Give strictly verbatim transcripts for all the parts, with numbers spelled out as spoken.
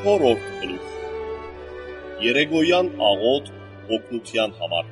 չորրորդ գլուխ Երեգոյան աղոտ օգնության համար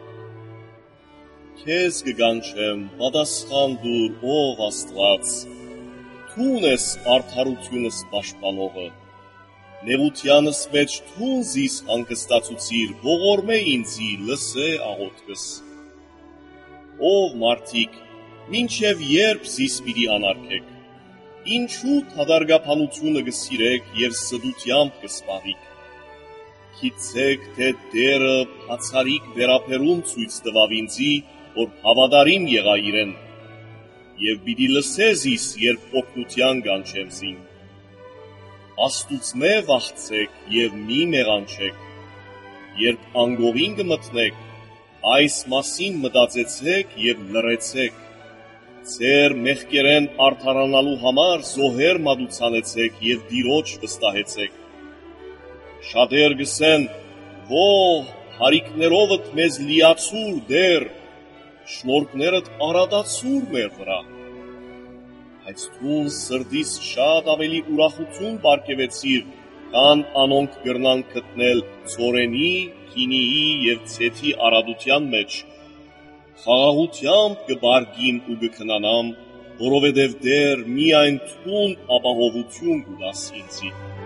Քեզ կգանչեմ պատասխան դուր ով Աստված Թուն ես արդարությունս պաշտպանողը Նեղությանս մեջ թուն զիս հանգստացուցիր ողորմե ինձի լսե աղոթքս Ով մարդիկ մինչև երբ զիս պիտի անարգեք Ինչու թադարգափանությունը կսիրեք և սդությամբ կսպահիք Գիտեք, թե Տերը բացառիկ վերաբերում ցույց տվավ ինձի, որ հավատարիմ եղա իրեն, և պիտի լսե զիս, երբ օգնության կանչեմ զին։ Աստուծմե վախցեք և մի մեղանչեք, երբ անգողին կմտնեք, այս մասին մտածեցեք և լռեցեք, ձեր մեղքերեն արդարանալու համար զոհեր մատուցանեցեք և Տիրոջ վստահեցեք։ Շատեր կսեն, ո՛հ, հարիկներովդ մեզ լիացուր դեր, շնորհքներդ արադացուր մեր վրա։ Բայց դու սրտիս շատ ավելի ուրախություն պարգևեցիր, քան անոնք կրնան գտնել ցորենի, գինիի և ցեթի արադության մեջ։ Խաղաղությամբ կբարգին ու կքնանամ, որովհետև Տեր միայն թուն ապահովություն կտաս ինձի։